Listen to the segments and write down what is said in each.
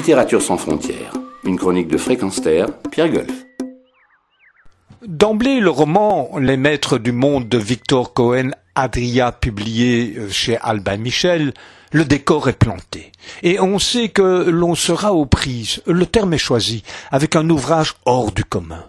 Littérature sans frontières, une chronique de Fréquence Terre, Pierre Golf. D'emblée, le roman Les Maîtres du Monde de Victor Cohen Adria, publié chez Albin Michel, le décor est planté. Et on sait que l'on sera aux prises, le terme est choisi, avec un ouvrage hors du commun.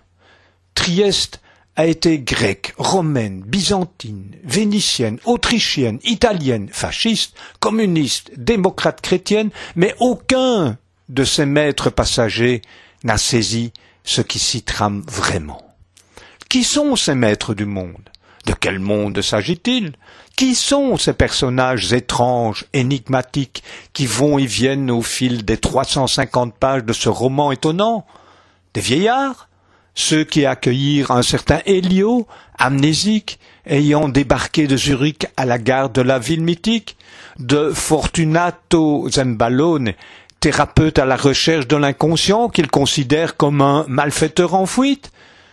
Trieste a été grecque, romaine, byzantine, vénitienne, autrichienne, italienne, fasciste, communiste, démocrate chrétienne, mais aucun de ces maîtres passagers n'a saisi ce qui s'y trame vraiment. Qui sont ces maîtres du monde? De quel monde s'agit-il? Qui sont ces personnages étranges, énigmatiques, qui vont et viennent au fil des 350 pages de ce roman étonnant? Des vieillards? Ceux qui accueillirent un certain Elio, amnésique, ayant débarqué de Zurich à la gare de la ville mythique? De Fortunato Zamballone, thérapeute à la recherche de l'inconscient qu'il considère comme un malfaiteur en fuite?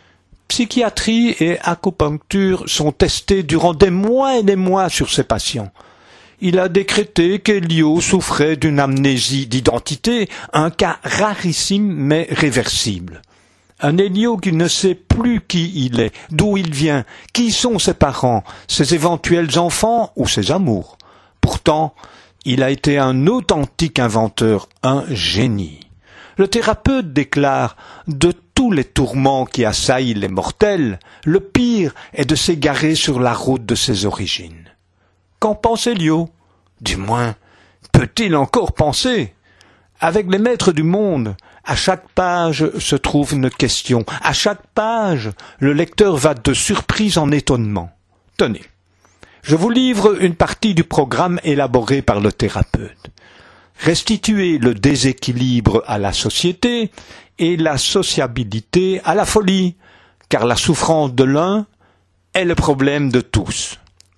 Psychiatrie et acupuncture sont testés durant des mois et des mois sur ces patients. Il a décrété qu'Elio souffrait d'une amnésie d'identité, un cas rarissime mais réversible. Un Elio qui ne sait plus qui il est, d'où il vient, qui sont ses parents, ses éventuels enfants ou ses amours. Pourtant, il a été un authentique inventeur, un génie. Le thérapeute déclare « De tous les tourments qui assaillent les mortels, le pire est de s'égarer sur la route de ses origines. » Qu'en pense Elio? Du moins, peut-il encore penser? Avec les maîtres du monde, à chaque page se trouve une question. À chaque page, le lecteur va de surprise en étonnement. Tenez, je vous livre une partie du programme élaboré par le thérapeute. Restituer le déséquilibre à la société et la sociabilité à la folie, car la souffrance de l'un est le problème de tous.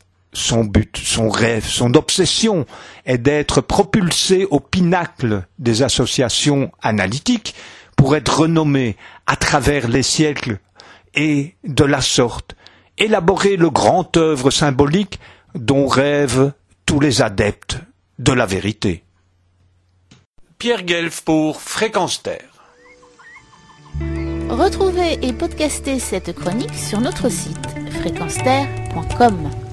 Son but, son rêve, son obsession est d'être propulsé au pinacle des associations analytiques pour être renommé à travers les siècles et, de la sorte, élaborer le grand œuvre symbolique dont rêvent tous les adeptes de la vérité. Pierre Guelf pour Fréquence Terre. Retrouvez et podcastez cette chronique sur notre site fréquenceterre.com.